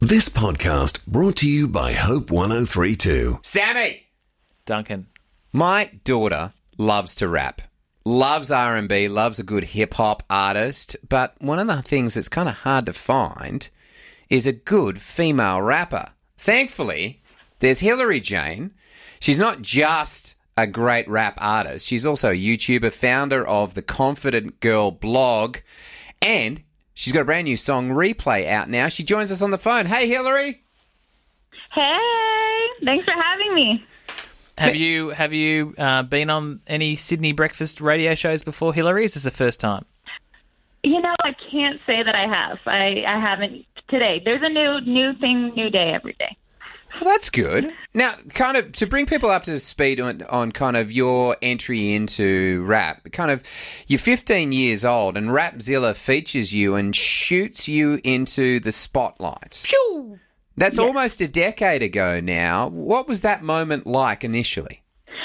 This podcast brought to you by Hope 1032. Sammy! Duncan. My daughter loves to rap, loves R&B, loves a good hip-hop artist, but one of the things that's kind of hard to find is a good female rapper. Thankfully, there's Hillary Jane. She's not just a great rap artist. She's also a YouTuber, founder of the Confident Girl blog, and she's got a brand new song, Replay, out now. She joins us on the phone. Hey, Hillary. Hey, thanks for having me. Have you been on any Sydney breakfast radio shows before, Hillary? Is this the first time? You know, I can't say that I have. I haven't today. There's a new thing, new day every day. Well, that's good. Now, kind of to bring people up to speed on kind of your entry into rap, kind of you're 15 years old and Rapzilla features you and shoots you into the spotlight. Phew! That's almost a decade ago now. What was that moment like initially?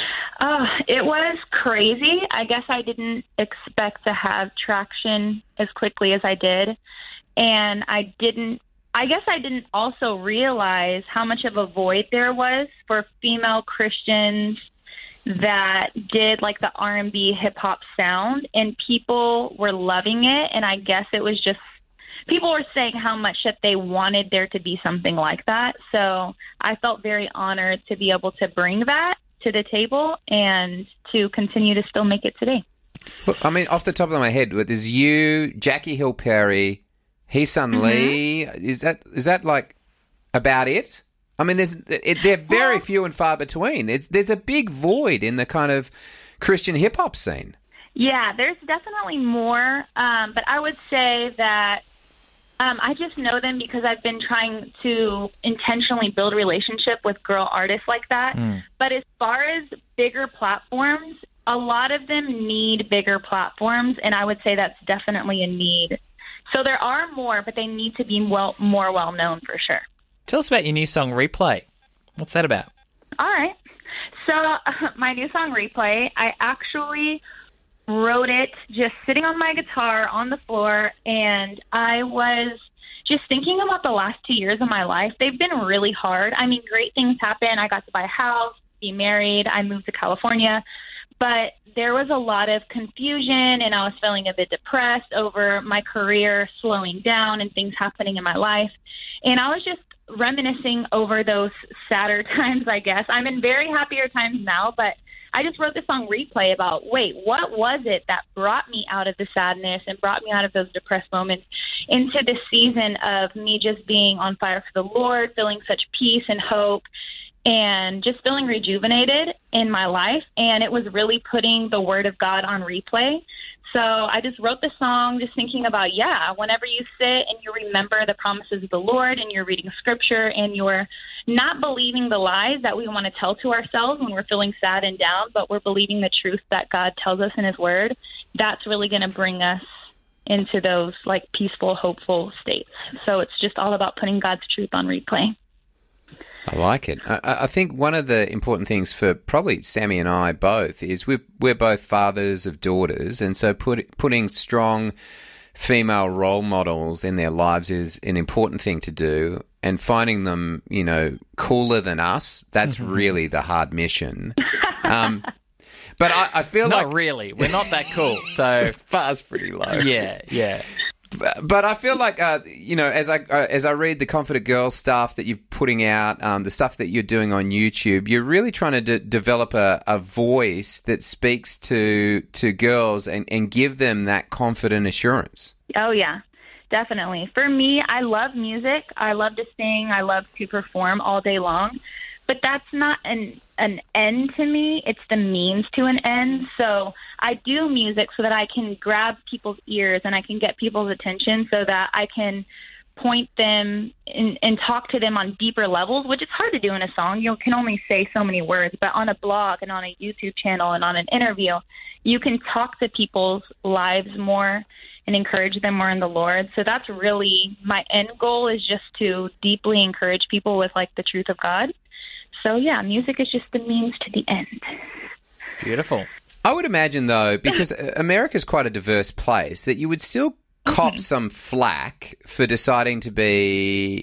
It was crazy. I guess I didn't expect to have traction as quickly as I did. And I guess I didn't also realize how much of a void there was for female Christians that did like the R&B hip hop sound, and people were loving it. And I guess it was just people were saying how much that they wanted there to be something like that. So I felt very honored to be able to bring that to the table and to continue to still make it today. Well, I mean, off the top of my head, there's you, Jackie Hill Perry, Heesun Lee. Is that like about it? I mean, they're very few and far between. There's a big void in the kind of Christian hip hop scene. Yeah, there's definitely more, but I would say that I just know them because I've been trying to intentionally build a relationship with girl artists like that. But as far as bigger platforms, a lot of them need bigger platforms, and I would say that's definitely a need. So there are more, but they need to be more well-known for sure. Tell us about your new song, Replay. What's that about? All right. So my new song, Replay, I actually wrote it just sitting on my guitar on the floor, and I was just thinking about the last 2 years of my life. They've been really hard. I mean, great things happened. I got to buy a house, be married. I moved to California. But there was a lot of confusion, and I was feeling a bit depressed over my career slowing down and things happening in my life. And I was just reminiscing over those sadder times, I guess. I'm in very happier times now, but I just wrote this song Replay about, what was it that brought me out of the sadness and brought me out of those depressed moments into this season of me just being on fire for the Lord, feeling such peace and hope, and just feeling rejuvenated in my life. And it was really putting the word of God on replay. So I just wrote the song just thinking about, whenever you sit and you remember the promises of the Lord and you're reading scripture and you're not believing the lies that we want to tell to ourselves when we're feeling sad and down, but we're believing the truth that God tells us in his word, that's really going to bring us into those like peaceful, hopeful states. So it's just all about putting God's truth on replay. I like it. I think one of the important things for probably Sammy and I both is we're both fathers of daughters, and so putting strong female role models in their lives is an important thing to do, and finding them, cooler than us, that's really the hard mission. But I feel not like... really. We're not that cool, so... Bar's pretty low. Yeah. But I feel like, as I read the Confident Girl stuff that you're putting out, the stuff that you're doing on YouTube, you're really trying to develop a voice that speaks to girls and give them that confident assurance. Oh, yeah, definitely. For me, I love music. I love to sing. I love to perform all day long. But that's not an end to me. It's the means to an end. So I do music so that I can grab people's ears and I can get people's attention so that I can point them and talk to them on deeper levels, which is hard to do in a song. You can only say so many words. But on a blog and on a YouTube channel and on an interview, you can talk to people's lives more and encourage them more in the Lord. So that's really my end goal, is just to deeply encourage people with like the truth of God. So, yeah, music is just the means to the end. Beautiful. I would imagine, though, because America's quite a diverse place, that you would still cop some flack for deciding to be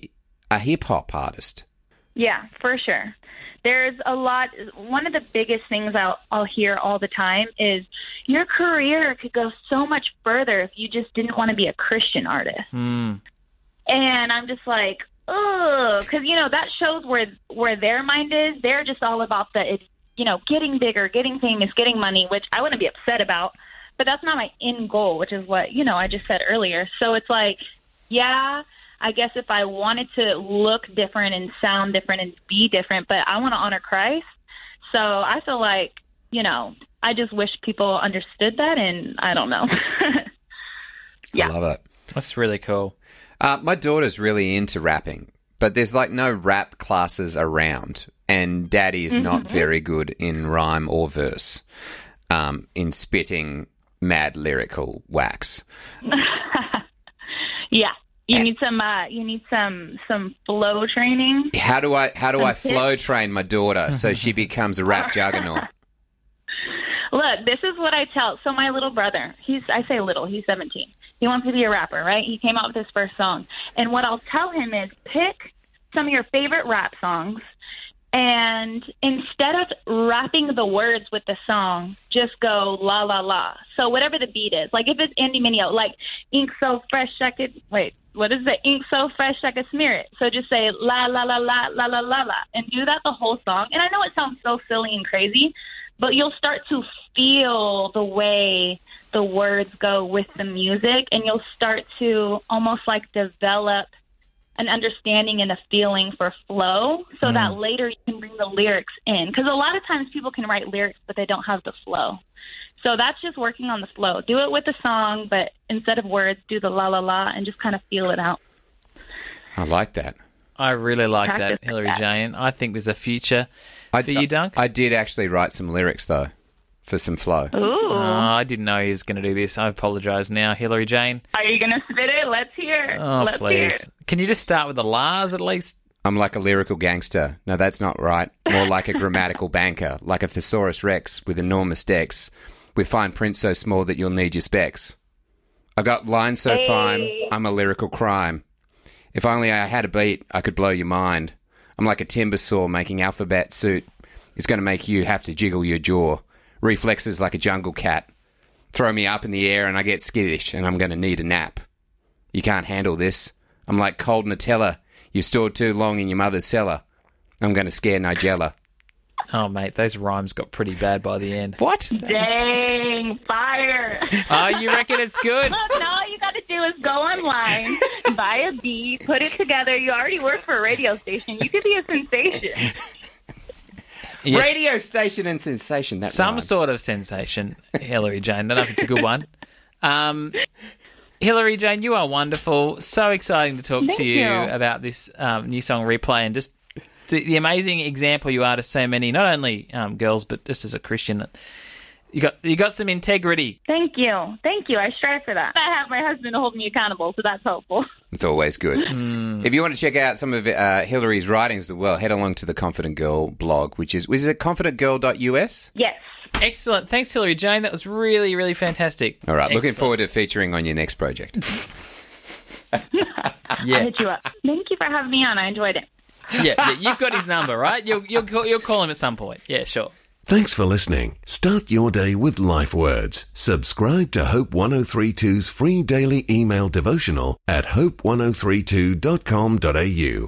a hip-hop artist. Yeah, for sure. There's a lot. One of the biggest things I'll hear all the time is your career could go so much further if you just didn't want to be a Christian artist. Mm. And I'm just like, oh, because, that shows where their mind is. They're just all about getting bigger, getting famous, getting money, which I wouldn't be upset about. But that's not my end goal, which is what, I just said earlier. So it's like, yeah, I guess if I wanted to look different and sound different and be different, but I want to honor Christ. So I feel like, I just wish people understood that, and I don't know. Yeah. I love it. That's really cool. My daughter's really into rapping, but there's like no rap classes around, and Daddy is not very good in rhyme or verse, in spitting mad lyrical wax. Yeah. You need some flow training. How do I flow train my daughter so she becomes a rap juggernaut? Look, this is what I tell. So my little brother, he's 17. He wants to be a rapper, right? He came out with his first song. And what I'll tell him is pick some of your favorite rap songs, and instead of rapping the words with the song, just go la la la. So whatever the beat is, like if it's Andy Mineo, like ink so fresh I could what is the ink so fresh I could smear it? So just say la la la la la la la la, and do that the whole song. And I know it sounds so silly and crazy, but you'll start to feel the way the words go with the music, and you'll start to almost like develop an understanding and a feeling for flow, so that later you can bring the lyrics in. Because a lot of times people can write lyrics, but they don't have the flow. So that's just working on the flow. Do it with the song, but instead of words, do the la la la and just kind of feel it out. I like that. I really like Practice that, Hillary that. Jane. I think there's a future for you, Dunk. I did actually write some lyrics, though, for some flow. Ooh. I didn't know he was going to do this. I apologise now, Hillary Jane. Are you going to spit it? Let's hear it. Oh, Let's hear please. it. Can you just start with the Lars at least? I'm like a lyrical gangster. No, that's not right. More like a grammatical banker, like a thesaurus rex with enormous decks, with fine print so small that you'll need your specs. I got lines so fine, I'm a lyrical crime. If only I had a beat, I could blow your mind. I'm like a timber saw making alphabet suit. It's going to make you have to jiggle your jaw. Reflexes like a jungle cat. Throw me up in the air and I get skittish and I'm going to need a nap. You can't handle this. I'm like cold Nutella. You've stored too long in your mother's cellar. I'm going to scare Nigella. Oh, mate, those rhymes got pretty bad by the end. What? Dang, fire. Oh, you reckon it's good? Look, no, all you got to do is go online, buy a beat, put it together. You already work for a radio station. You could be a sensation. Yes. Radio station and sensation. That Some rhymes. sort of sensation, Hillary Jane. Don't know if it's a good one. Hillary Jane, you are wonderful. So exciting to talk Thank to you you. about this new song Replay, and just the amazing example you are to so many, not only girls, but just as a Christian. You got some integrity. Thank you. I strive for that. I have my husband to hold me accountable, so that's helpful. It's always good. If you want to check out some of Hillary's writings as well, head along to the Confident Girl blog, which is it confidentgirl.us? Yes. Excellent. Thanks, Hillary Jane. That was really, really fantastic. All right, looking Excellent. forward to featuring on your next project. I'll Yeah, hit you up. Thank you for having me on. I enjoyed it. yeah. You've got his number, right? You'll call him at some point. Yeah, sure. Thanks for listening. Start your day with life words. Subscribe to Hope 1032's free daily email devotional at hope1032.com.au.